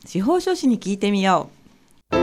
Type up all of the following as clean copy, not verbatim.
司法書士に聞いてみよう。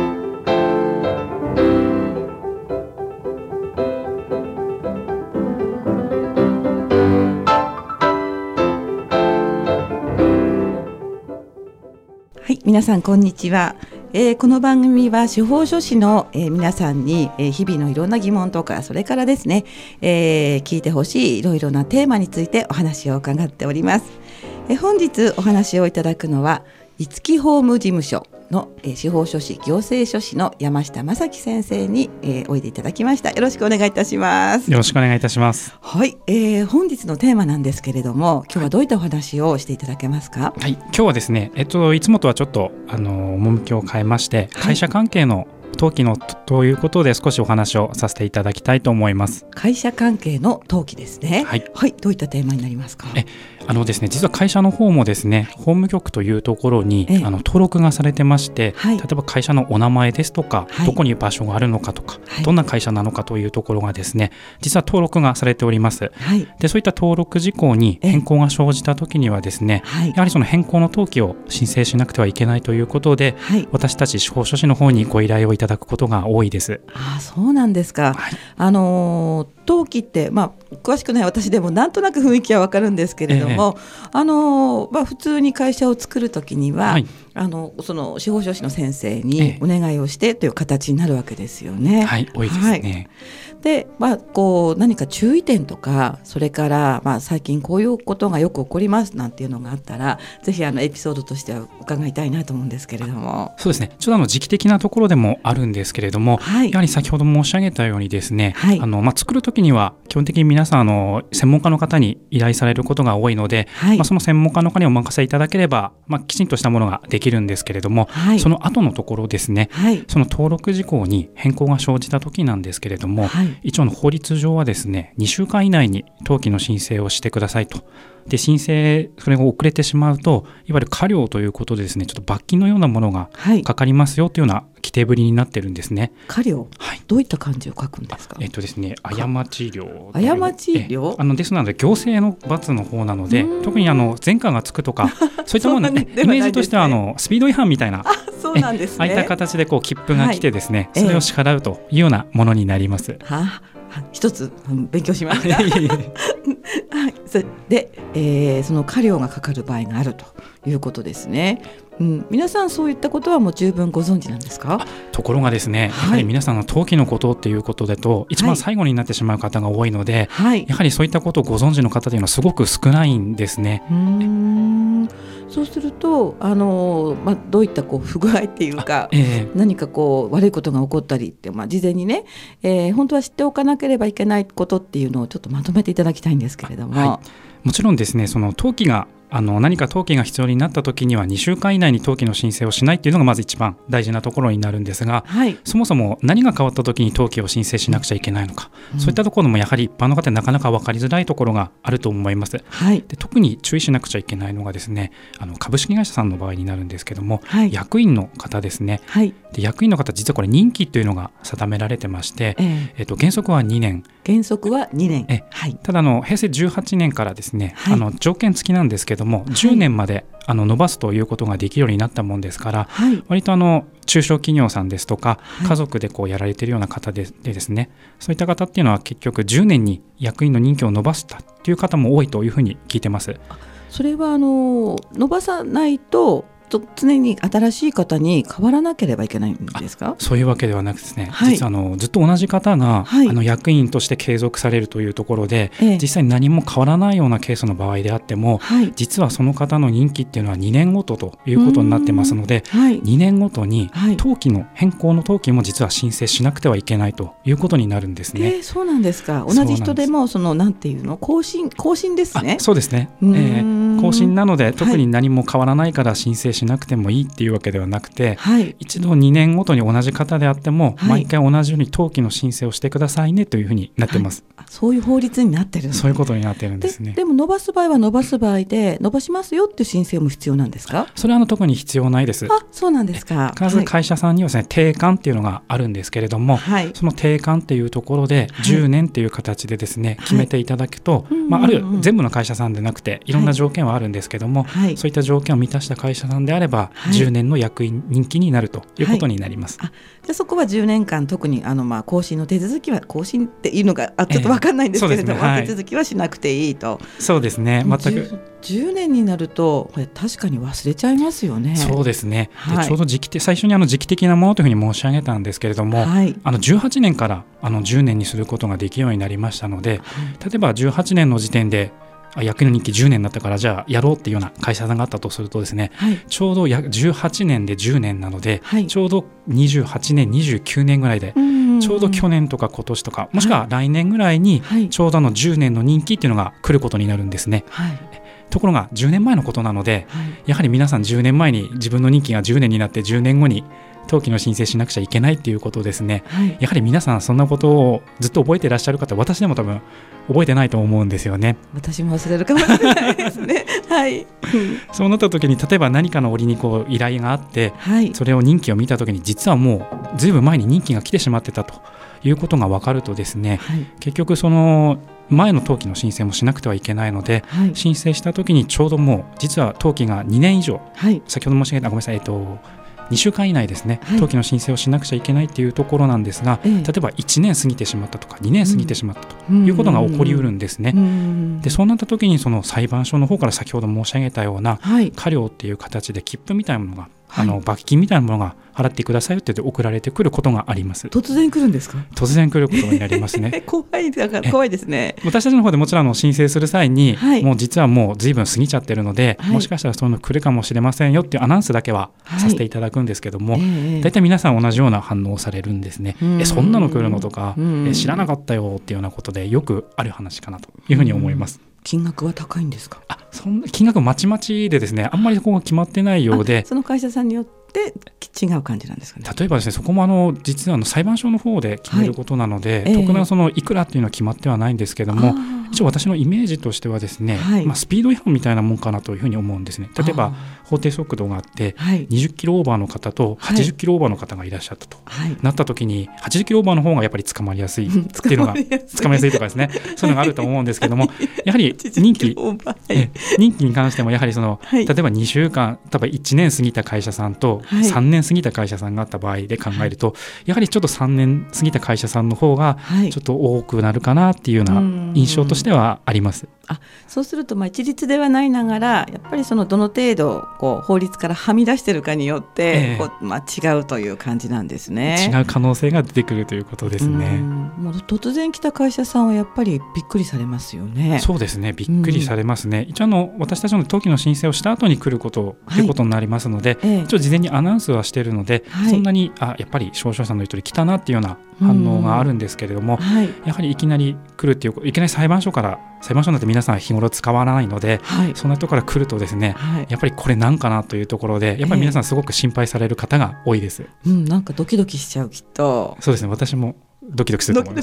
はい、皆さんこんにちは。この番組は司法書士の、皆さんに、日々のいろんな疑問とか、それからですね、聞いてほしいいろいろなテーマについてお話を伺っております。本日お話をいただくのは五木法務事務所の、司法書士行政書士の山下正樹先生に、おいでいただきました。よろしくお願いいたします。 よろしくお願いいたします。 はい、本日のテーマなんですけれども、今日はどういったお話をしていただけますか？ はい、今日はですね、いつもとはちょっと趣を変えまして、会社関係の登記のということで少しお話をさせていただきたいと思います。 会社関係の登記ですね。 はい、 はい、どういったテーマになりますか？ ですね、実は会社の方もですね、法務局というところに登録がされてまして、例えば会社のお名前ですとか、どこに場所があるのかとか、どんな会社なのかというところがですね、実は登録がされております。で、そういった登録事項に変更が生じた時にはですね、やはりその変更の登記を申請しなくてはいけないということで、私たち司法書士の方にご依頼をいただくことが多いです。 そうなんですか。登記って、詳しくない私でもなんとなく雰囲気は分かるんですけれども、普通に会社を作るときには、その司法書士の先生にお願いをしてという形になるわけですよね。 多いですね。 で、何か注意点とか、それから、最近こういうことがよく起こりますなんていうのがあったら、ぜひエピソードとしては伺いたいなと思うんですけれども。 そうですね、ちょっと時期的なところでもあるんですけれども、やはり先ほど申し上げたようにですね、作るときには基本的に皆さん専門家の方に依頼されることが多いので、その専門家の方にお任せいただければ、きちんとしたものができるんですけれども、その後のところですね、その登録事項に変更が生じたときなんですけれども、一応の法律上はですね、2週間以内に登記の申請をしてくださいと。で、申請それが遅れてしまうと、いわゆる過料ということでですね、ちょっと罰金のようなものがかかりますよというような規定ぶりになってるんですね。 過料、どういった漢字を書くんですか？ ですね、過ち料。 過ち料ですので、行政の罰の方なので、特に前科がつくとかそういったものね、イメージとしてはスピード違反みたいな、 そうなんですね、 ああいった形で切符が来てですね、それを支払うというようなものになります。 一つ勉強しました。それで、その過料がかかる場合があるということですね。皆さんそういったことはもう十分ご存知なんですか？ ところがですね、やはり皆さんの登記のことっていうことだと、一番最後になってしまう方が多いので、やはりそういったことをご存知の方というのはすごく少ないんですね。 そうするとどういった不具合っていうか、何か悪いことが起こったりって、事前にね、本当は知っておかなければいけないことっていうのをちょっとまとめていただきたいんですけれども。 もちろんですね、その登記が何か登記が必要になった時には2週間以内に登記の申請をしないっていうのがまず一番大事なところになるんですが、そもそも何が変わった時に登記を申請しなくちゃいけないのか、そういったところもやはり一般の方なかなか分かりづらいところがあると思います。で、特に注意しなくちゃいけないのがですね、株式会社さんの場合になるんですけども、役員の方ですね。で、役員の方、実はこれ任期というのが定められてまして、原則は2年。 原則は2年。 ただ平成18年からですね、条件付きなんですけども、10年まで伸ばすということができるようになったもんですから、割と中小企業さんですとか、家族でやられているような方でですね、そういった方っていうのは結局10年に役員の任期を伸ばしたという方も多いというふうに聞いてます。 それは伸ばさないと常に新しい方に変わらなければいけないんですか？ そういうわけではなくですね、実はずっと同じ方が、役員として継続されるというところで、実際に何も変わらないようなケースの場合であっても、実はその方の任期っていうのは2年ごとということになってますので、2年ごとに登記の変更の登記も実は申請しなくてはいけないということになるんですね。 そうなんですか。同じ人でもなんていうの、更新ですね。 そうですね、更新なので特に何も変わらないから申請しなくてもいいっていうわけではなくて、一度2年ごとに同じ方であっても、毎回同じように登記の申請をしてくださいねというふうになってます。 そういう法律になってるんですね。 そういうことになってるんですね。 でも伸ばす場合は伸ばす場合で、伸ばしますよっていう申請も必要なんですか？ それは特に必要ないです。 そうなんですか。 必ず会社さんにはですね、定款っていうのがあるんですけれども、その定款っていうところで10年っていう形でですね、決めていただくと、ある全部の会社さんでなくていろんな条件ははあるんですけども、そういった条件を満たした会社さんであれば、10年の役員任期になるということになります。 じゃあそこは10年間特に更新の手続きは、更新っていうのがちょっと分かんないんですけれども、手続きはしなくていいと。 そうですね、全く 10年になるとこれ確かに忘れちゃいますよね。 そうですね、でちょうど最初に時期的なものというふうに申し上げたんですけれども、18年から10年にすることができるようになりましたので、例えば18年の時点で役員任期10年になったからじゃあやろうっていうような会社さんがあったとするとですね、ちょうど18年で10年なので、ちょうど28年29年ぐらいで、ちょうど去年とか今年とかもしくは来年ぐらいにちょうど10年の任期っていうのが来ることになるんですね。ところが10年前のことなので、やはり皆さん10年前に自分の任期が10年になって10年後に登記の申請しなくちゃいけないっていうことですね、やはり皆さんそんなことをずっと覚えていらっしゃる方、私でも多分覚えてないと思うんですよね。 私も忘れるかもしれないですね。 そうなった時に例えば何かの折に依頼があって、それを任期を見た時に実はもうずいぶん前に任期が来てしまってたということが分かるとですね、結局その前の登記の申請もしなくてはいけないので、申請した時にちょうどもう実は登記が2年以上、先ほど申し上げたごめんなさい、2週間以内ですね、登記の申請をしなくちゃいけないというところなんですが、例えば1年過ぎてしまったとか2年過ぎてしまったということが起こりうるんですね。でそうなった時にその裁判所の方から先ほど申し上げたような過料っていう形で切符みたいなものが、罰金みたいなものが払ってくださいよって言って送られてくることがあります。 突然来るんですか？ 突然来ることになりますね。 怖いですね。 私たちの方でもちろん申請する際に、もう実はもう随分過ぎちゃってるので、もしかしたらそういうの来るかもしれませんよっていうアナウンスだけはさせていただくんですけども、大体皆さん同じような反応をされるんですね。そんなの来るのとか、知らなかったよっていうようなことでよくある話かなというふうに思います。 金額は高いんですか？ そんな金額まちまちでですね、あんまりそこが決まってないようで、 その会社さんによって違う感じなんですかね。 例えばですね、そこも実は裁判所の方で決めることなので、特段そのいくらっていうのは決まってはないんですけども、一応私のイメージとしてはですね、スピード違反みたいなもんかなというふうに思うんですね。例えば法定速度があって、20キロオーバーの方と80キロオーバーの方がいらっしゃったと、なった時に80キロオーバーの方がやっぱり捕まりやすいっていうのが捕まりやすいとかですね、そういうのがあると思うんですけども、やはり任期に関してもやはりその、例えば2週間、例えば1年過ぎた会社さんと3年過ぎた会社さんがあった場合で考えると、やはりちょっと3年過ぎた会社さんの方がちょっと多くなるかなっていうような印象としてはあります。 そうすると一律ではないながら、やっぱりそのどの程度法律からはみ出しているかによって、違うという感じなんですね。 違う可能性が出てくるということですね。 もう突然来た会社さんはやっぱりびっくりされますよね。 そうですね、びっくりされますね。一応私たちの登記の申請をした後に来ることということになりますので、一応事前にアナウンスはしているので、そんなにやっぱり少々さんの言う通り来たなっていうような反応があるんですけれども、やはりいきなり来るっていう、いきなり裁判所なんて皆さん日頃使わないので、そんなところから来るとですね、やっぱりこれなんかなというところで、やっぱり皆さんすごく心配される方が多いです。 なんかドキドキしちゃう、きっと。 そうですね、私もドキドキすると思います。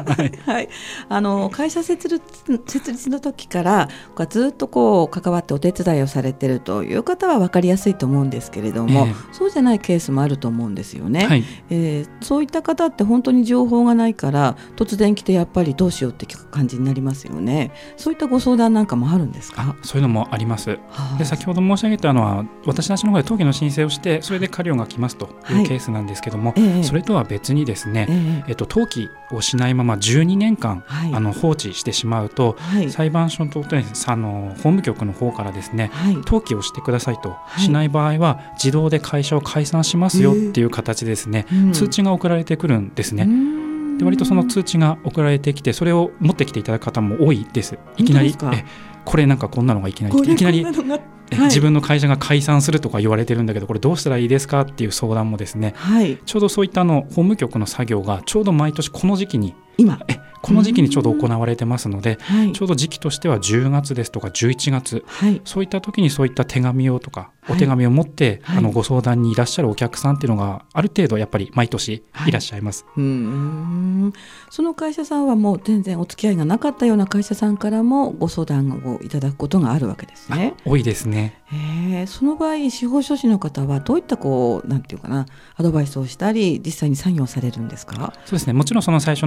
会社設立の時からずっと関わってお手伝いをされているという方は分かりやすいと思うんですけれども、そうじゃないケースもあると思うんですよね。そういった方って本当に情報がないから突然来てやっぱりどうしようって感じになりますよね。そういったご相談なんかもあるんですか？ そういうのもあります。で先ほど申し上げたのは、私たちの方で登記の申請をしてそれで過料が来ますというケースなんですけども、それとは別にですね、登記をしないまま12年間、放置してしまうと、裁判所と、法務局の方からですね、登記をしてくださいと、しない場合は自動で会社を解散しますよっていう形でですね、通知が送られてくるんですね。で割とその通知が送られてきて、それを持ってきていただく方も多いです。いきなりこれなんかこんなのがいきなり自分の会社が解散するとか言われてるんだけど、これどうしたらいいですかっていう相談もですね、ちょうどそういった法務局の作業がちょうど毎年この時期にこの時期にちょうど行われてますので、ちょうど時期としては10月ですとか11月、そういった時にそういった手紙をとかお手紙を持って、ご相談にいらっしゃるお客さんっていうのがある程度やっぱり毎年いらっしゃいます。 その会社さんはもう全然お付き合いがなかったような会社さんからもご相談をいただくことがあるわけですね。 多いですね。 その場合司法書士の方はどういったなんていうかな、アドバイスをしたり実際に作業されるんですか？ そうですね、もちろんその最初の手紙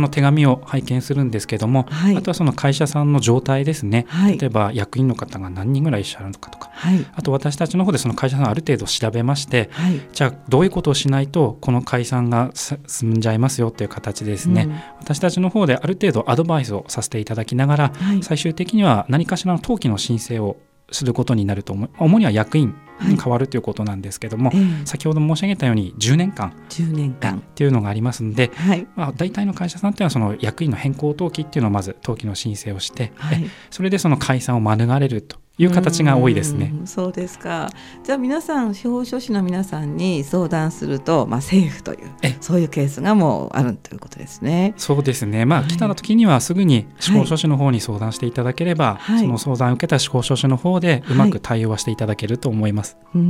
みを拝見するんですけども、はい、あとはその会社さんの状態ですね、はい、例えば役員の方が何人ぐらいいらっしゃるのかとか、はい、あと私たちの方でその会社さんある程度調べまして、はい、じゃあどういうことをしないとこの解散が進んじゃいますよっていう形でですね、私たちの方である程度アドバイスをさせていただきながら、はい、最終的には何かしらの登記の申請をすることになると思う。主には役員に変わるということなんですけども、先ほど申し上げたように10年間っていうのがありますので、はい、大体の会社さんっていうのはその役員の変更登記っていうのをまず登記の申請をして、はい、それでその解散を免れるという形が多いですね。 そうですか。じゃあ皆さん司法書士の皆さんに相談すると、セーフというそういうケースがもうあるということですね。 そうですね、はい、来た時にはすぐに司法書士の方に相談していただければ、はい、その相談を受けた司法書士の方でうまく対応はしていただけると思います、 はい、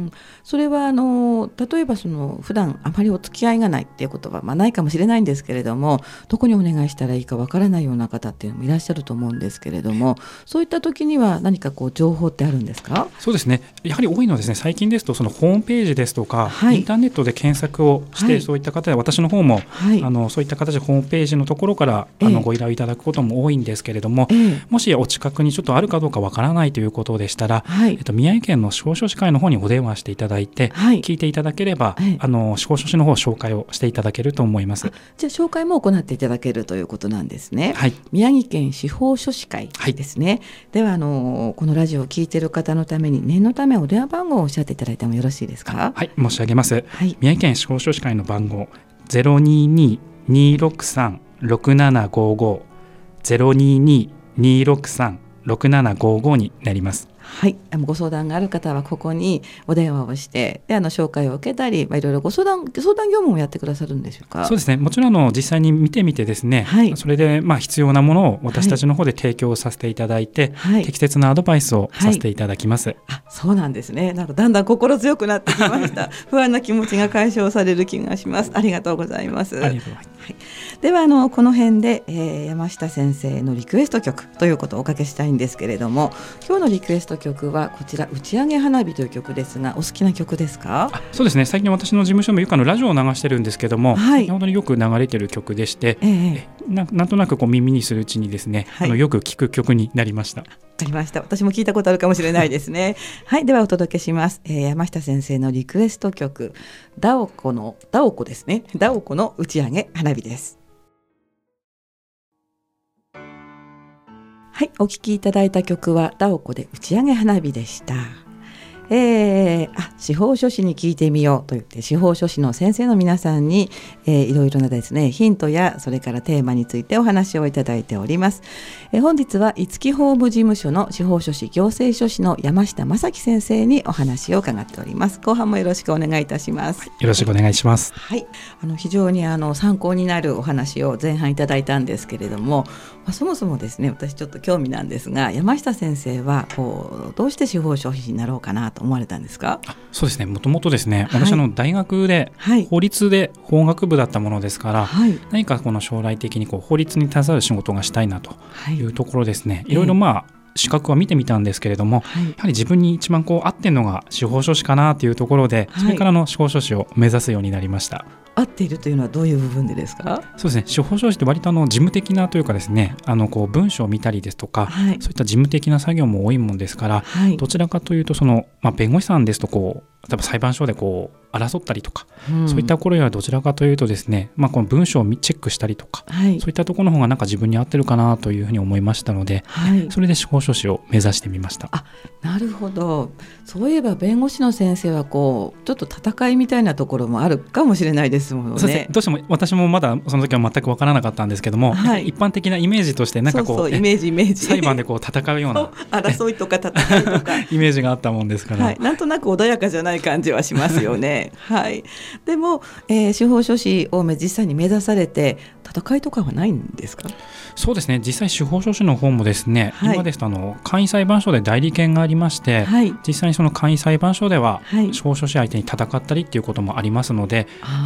それは例えば普段あまりお付き合いがないっていうことは、ないかもしれないんですけれども、どこにお願いしたらいいかわからないような方っていうのもいらっしゃると思うんですけれども、そういった時には何か情報ってあるんですか？ そうですね、やはり多いのはですね、最近ですとそのホームページですとか、はい、インターネットで検索をして、はい、そういった方で私の方も、はい、そういった形でホームページのところからご依頼いただくことも多いんですけれども、もしお近くにちょっとあるかどうかわからないということでしたら、はい、宮城県の司法書士会の方にお電話していただいて、はい、聞いていただければ、司法書士の方紹介をしていただけると思います。 じゃあ紹介も行っていただけるということなんですね。はい、宮城県司法書士会ですね、はい、ではこのラジオを聞いている方のために念のためお電話番号をおっしゃっていただいてもよろしいですか？ はい、申し上げます、はい、宮城県司法書士会の番号 022-263-6755 022-263-6755 になります。 はい、ご相談がある方はここにお電話をしてで紹介を受けたり、いろいろご相談業務もやってくださるんでしょうか？ そうですね、もちろん実際に見てみてですね、はい、それで必要なものを私たちの方で提供させていただいて、はい、適切なアドバイスをさせていただきます、はい、 そうなんですね。だんだん心強くなってきました不安な気持ちが解消される気がします。ありがとうございます。ありがとうございます。はい、ではこの辺で、山下先生のリクエスト曲ということをおかけしたいんですけれども、今日のリクエスト曲はこちら打ち上げ花火という曲ですが、お好きな曲ですか？ そうですね、最近私の事務所もよくラジオを流してるんですけども、はい、本当によく流れてる曲でして、なんとなく耳にするうちにですね、はい、よく聴く曲になりました。 わかりました。私も聞いたことあるかもしれないですねはい、ではお届けします、山下先生のリクエスト曲ダオコですね、ダオコの打ち上げ花火です。はい、お聴きいただいた曲はダオコで打ち上げ花火でした。司法書士に聞いてみようと言って司法書士の先生の皆さんに、いろいろなですねヒントやそれからテーマについてお話をいただいております。本日は五木法務事務所の司法書士行政書士の山下正樹先生にお話を伺っております。後半もよろしくお願いいたします。 よろしくお願いします。 はい、非常に参考になるお話を前半いただいたんですけれども、そもそもですね、私ちょっと興味なんですが、山下先生はどうして司法書士になろうかなと思われたんですか？ そうですね、もともとですね、私大学で法律で法学部だったものですから、はい、何か将来的に法律に携わる仕事がしたいなというところですね、いろいろ資格は見てみたんですけれども、はい、やはり自分に一番合ってるのが司法書士かなというところで、それから司法書士を目指すようになりました。 合っているというのはどういう部分でですか？ そうですね、司法書士って割と事務的なというかですね、文章を見たりですとか、はい、そういった事務的な作業も多いものですから、はい、どちらかというと弁護士さんですと例えば裁判所で争ったりとか、そういったところよりはどちらかというとですね、この文章をチェックしたりとか、はい、そういったところの方が自分に合ってるかなというふうに思いましたので、はい、それで司法書士を目指してみました。 なるほど。そういえば弁護士の先生はちょっと戦いみたいなところもあるかもしれないですもんね。 そうですね、どうしても私もまだその時は全く分からなかったんですけども、はい、一般的なイメージとしてイメージ裁判で戦うような争いとか戦いとかイメージがあったもんですから、 はい、なんとなく穏やかじゃない感じはしますよねはい、でも、司法書士を実際に目指されて戦いとかはないんですか？ そうですね、実際司法書士の方もですね、はい、今ですと簡易裁判所で代理権がありまして、はい、実際にその簡易裁判所では、はい、司法書士相手に戦ったりっていうこともありますので、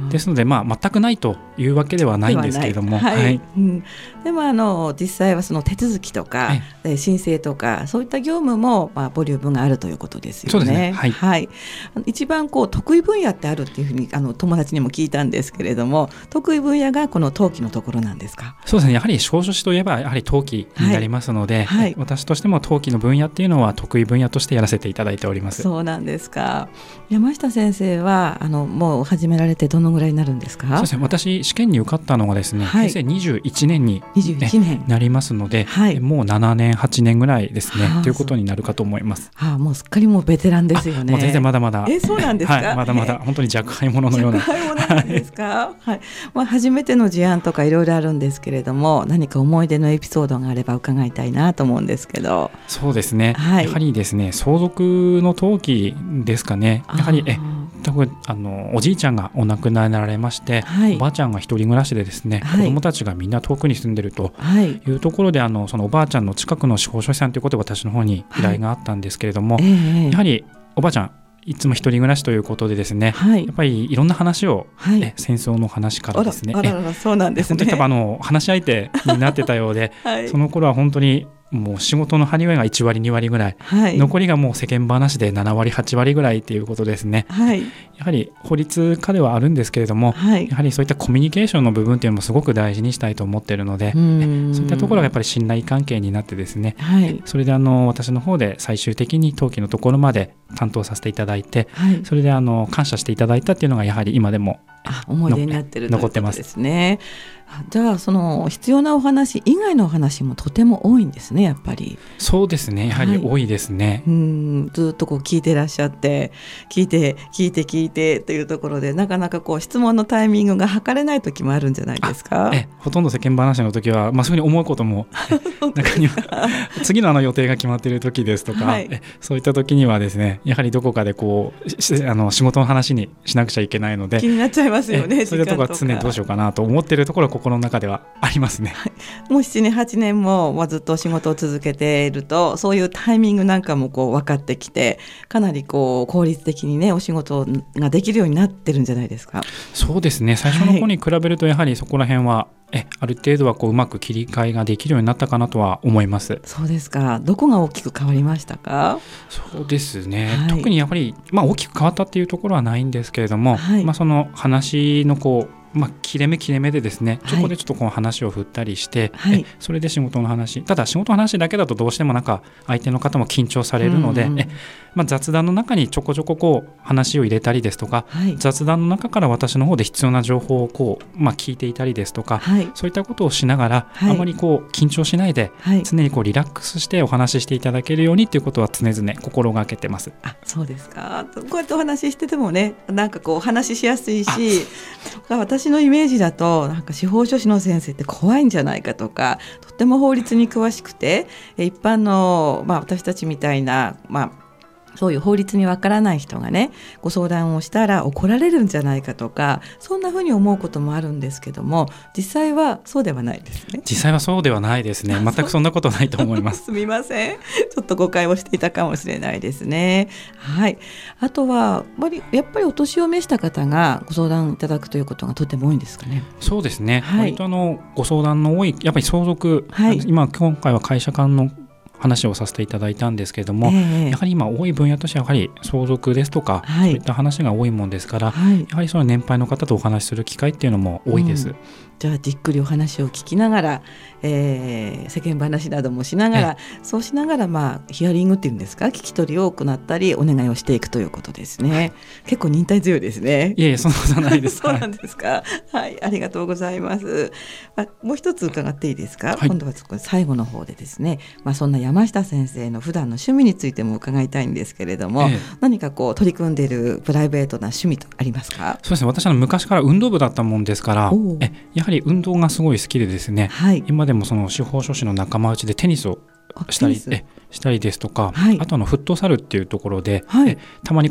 ですので、全くないというわけではないんですけれども、 でも実際はその手続きとか、申請とかそういった業務もボリュームがあるということですよね。 そうですね、 一番得意分野ってあるっていうふうに友達にも聞いたんですけれども、得意分野がこの登記のところなんですか？ そうですね、やはり司法書士といえばやはり登記になりますので、私としても登記の分野っていうのは得意分野としてやらせていただいております。 そうなんですか。山下先生はもう始められてどのぐらいになるんですか？ そうですね、私試験に受かったのがですね、平成21年になりますので、もう7年8年ぐらいですねということになるかと思います。 もうすっかりもうベテランですよね。 もう全然まだまだ。 そうなんですか？ まだまだ本当に若輩者のような。 若輩者なんですか？初めての事案とかいろいろあるんですけれども、何か思い出のエピソードがあれば伺いたいなと思うんですけど。 そうですね、やはりですね、相続の登記ですかね。やはりおじいちゃんがお亡くなりになられまして、おばあちゃんが一人暮らしでですね、子どもたちがみんな遠くに住んでるというところで、そのおばあちゃんの近くの司法書士さんということで私の方に依頼があったんですけれども、やはりおばあちゃんいつも一人暮らしということでですね、やっぱりいろんな話を、戦争の話からですね、 そうなんですね、 本当に多分話し相手になってたようで、その頃は本当にもう仕事の張り合いが1割2割ぐらい、残りがもう世間話で7割8割ぐらいということですね。やはり法律家ではあるんですけれども、やはりそういったコミュニケーションの部分っていうのもすごく大事にしたいと思っているので、そういったところがやっぱり信頼関係になってですね、それで私の方で最終的に登記のところまで担当させていただいて、それで感謝していただいたっていうのがやはり今でも思い出になってるということですね。じゃあその必要なお話以外のお話もとても多いんですね、やっぱり。 そうですね、やはり多いですね。 ずっと聞いてらっしゃって、聞いてというところで、なかなか質問のタイミングが測れない時もあるんじゃないですか？ ほとんど世間話の時は、そういうふうに思うことも中には次の予定が決まっている時ですとか、そういった時にはですね、やはりどこかで仕事の話にしなくちゃいけないので気になっちゃいますよね。 そういうところは常にどうしようかなと思っているところは心の中ではありますね。 もう7年8年もずっと仕事を続けていると、そういうタイミングなんかも分かってきて、かなり効率的にねお仕事ができるようになってるんじゃないですか？ そうですね、最初の頃に比べるとやはりそこら辺はある程度はうまく切り替えができるようになったかなとは思います。 そうですか。どこが大きく変わりましたか？ そうですね、特にやはり、大きく変わったっていうところはないんですけれども、その話の切れ目でですね、そこでちょっと話を振ったりして、それで仕事の話、ただ仕事の話だけだとどうしても相手の方も緊張されるので、雑談の中にちょこちょこ話を入れたりですとか、雑談の中から私の方で必要な情報を聞いていたりですとか、そういったことをしながら、あまり緊張しないで、常にリラックスしてお話ししていただけるようにということは常々心がけてます。 そうですか。こうやってお話ししててもね、お話ししやすいし、私のイメージだと司法書士の先生って怖いんじゃないかとか、とっても法律に詳しくて、一般の、私たちみたいな、そういう法律にわからない人がねご相談をしたら怒られるんじゃないかとか、そんな風に思うこともあるんですけども、実際はそうではないですね。 実際はそうではないですね。全くそんなことないと思いますすみません、ちょっと誤解をしていたかもしれないですね。あとはやっぱりお年を召した方がご相談いただくということがとても多いんですかね？ そうですね、割とご相談の多いやっぱり相続、今回は会社間の話をさせていただいたんですけれども、やはり今多い分野としてはやはり相続ですとか、そういった話が多いもんですから、やはりその年配の方とお話しする機会っていうのも多いです。 じゃあじっくりお話を聞きながら、世間話などもしながら、そうしながらヒアリングっていうんですか、聞き取りを行ったりお願いをしていくということですね。結構忍耐強いですね。 いえそんなことはないですそうなんですか。ありがとうございます。もう一つ伺っていいですか？今度は最後の方でですね、そんな山下先生の普段の趣味についても伺いたいんですけれども、何か取り組んでいるプライベートな趣味とありますか？ そうですね、私昔から運動部だったもんですから、やはり運動がすごい好きでですね、今でもその司法書士の仲間内でテニスをしたりですとか、あとフットサルっていうところで、たまに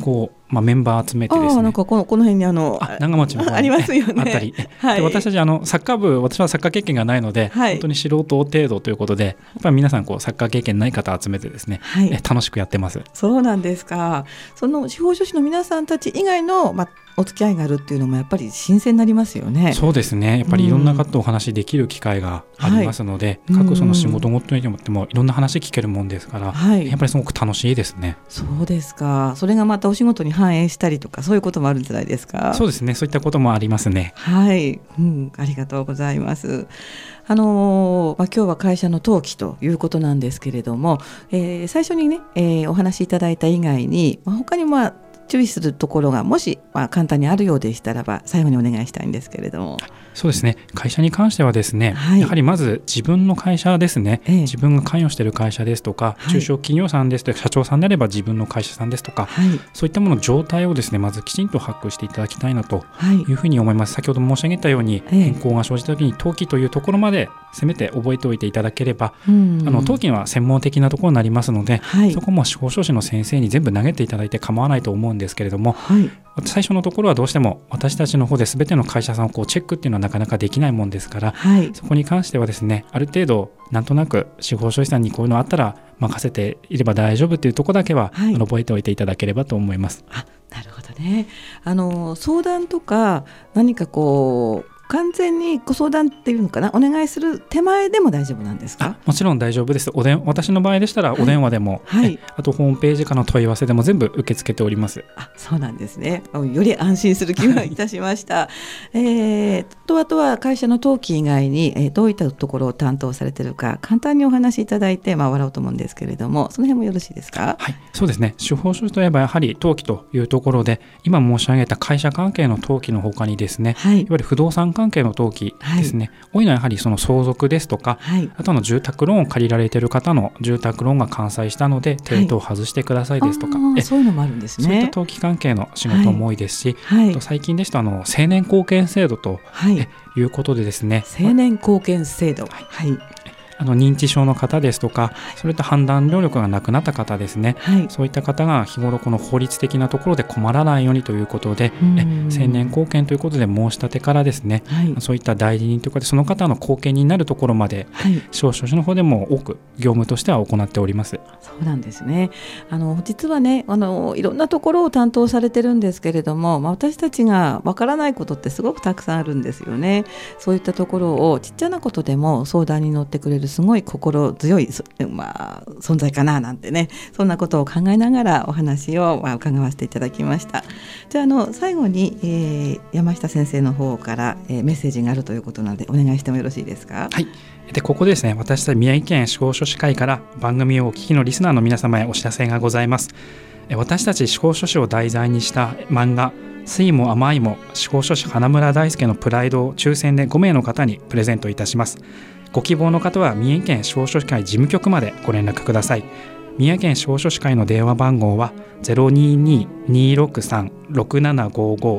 メンバー集めてですね、 なんかこの辺に長町の方に、 ありますよね。 あったり、で私たちサッカー部、私はサッカー経験がないので、本当に素人程度ということで、やっぱり皆さんサッカー経験ない方を集めてですね、楽しくやってます。 そうなんですか。その司法書士の皆さんたち以外の、お付き合いがあるっていうのもやっぱり新鮮になりますよね。 そうですね。やっぱりいろんな方とお話できる機会がありますので、各その仕事ごとによってもいろんな話聞けるもんですから、やっぱりすごく楽しいですね。 そうですか。それがまたお仕事に反映したりとか、そういうこともあるんじゃないですか。 そうですね。そういったこともありますね。 はい、ありがとうございます。今日は会社の登記ということなんですけれども、最初にね、お話しいただいた以外に、他にも注意するところがもし、簡単にあるようでしたらば最後にお願いしたいんですけれども。 そうですね。会社に関してはですね、やはりまず自分の会社ですね、自分が関与している会社ですとか、中小企業さんですとか、社長さんであれば自分の会社さんですとか、そういったものの状態をですね、まずきちんと把握していただきたいなというふうに思います。先ほど申し上げたように、変更が生じた時に登記というところまでせめて覚えておいていただければ、登記は専門的なところになりますので、そこも司法書士の先生に全部投げていただいて構わないと思うんですけれども、最初のところはどうしても私たちの方で全ての会社さんをチェックっていうのはなかなかできないもんですから、そこに関してはですね、ある程度なんとなく司法書士さんにこういうのあったら任せていれば大丈夫っていうところだけは、覚えておいていただければと思います。 なるほどね。相談とか何か完全にご相談っていうのかな、お願いする手前でも大丈夫なんですか？ もちろん大丈夫です。私の場合でしたらお電話でも、あとホームページからの問い合わせでも全部受け付けております。 そうなんですね。より安心する気がいたしました。あとは会社の登記以外に、どういったところを担当されているか簡単にお話しいただいて、笑おうと思うんですけれども、その辺もよろしいですか？ そうですね。司法書士といえばやはり登記というところで、今申し上げた会社関係の登記の他にですね、いわゆる不動産関係の登記ですね、多いのはやはりその相続ですとか、あと住宅ローンを借りられている方の住宅ローンが完済したので抵当を外してくださいですとか、 そういうのもあるんですね。 そういった登記関係の仕事も多いですし、最近ですと青年貢献制度ということでですね、 青年貢献制度、 認知症の方ですとか、それと判断能力がなくなった方ですね、そういった方が日頃この法律的なところで困らないようにということで、青年貢献ということで申し立てからですね、そういった代理人というかでその方の貢献になるところまで、司法書士の方でも多く業務としては行っております。 そうなんですね。実はね、いろんなところを担当されてるんですけれども、私たちがわからないことってすごくたくさんあるんですよね。そういったところをちっちゃなことでも相談に乗ってくれるすごい心強い、存在かななんてね、そんなことを考えながらお話を伺わせていただきました。じゃあ最後に、山下先生の方から、メッセージがあるということなのでお願いしてもよろしいですか？ でここでですね、私たち宮城県司法書士会から番組をお聞きのリスナーの皆様へお知らせがございます。私たち司法書士を題材にした漫画酸いも甘いも司法書士花村大輔のプライドを抽選で5名の方にプレゼントいたします。ご希望の方は三重県司法書士会事務局までご連絡ください。三重県司法書士会の電話番号は 022-263-6755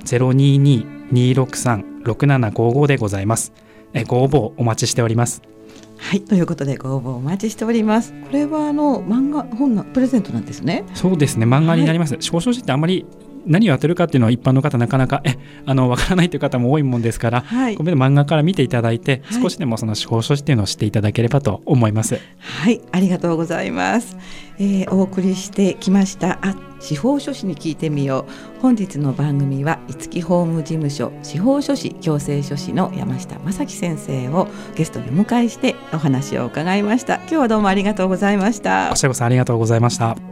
022-263-6755 でございます。ご応募お待ちしております。 ということでご応募お待ちしております。これは漫画本のプレゼントなんですね。 そうですね、漫画になります。司法書士ってあんまり何をやってるかっていうのは一般の方なかなかわからないという方も多いもんですから、これで漫画から見ていただいて、少しでもその司法書士っていうのを知っていただければと思います。 ありがとうございます。お送りしてきました司法書士に聞いてみよう。本日の番組は五木法務事務所司法書士矯正書士の山下正樹先生をゲストにお迎えしてお話を伺いました。今日はどうもありがとうございました。 こちらこそありがとうございました。